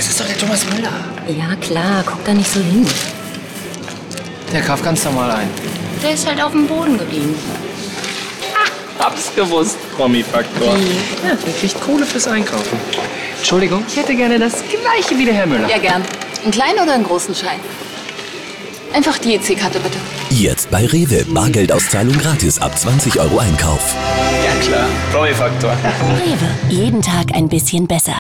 Das ist doch der Thomas Müller. Ja, klar, guck da nicht so hin. Der kauft ganz normal ein. Der ist halt auf dem Boden geblieben. Hab's gewusst, Promi-Faktor. Ja, der kriegt Kohle fürs Einkaufen. Entschuldigung, ich hätte gerne das Gleiche wie der Herr Müller. Ja, gern. Einen kleinen oder einen großen Schein? Einfach die EC-Karte, bitte. Jetzt bei Rewe. Bargeldauszahlung gratis ab 20 € Einkauf. Ja klar, Promi-Faktor. Rewe. Jeden Tag ein bisschen besser.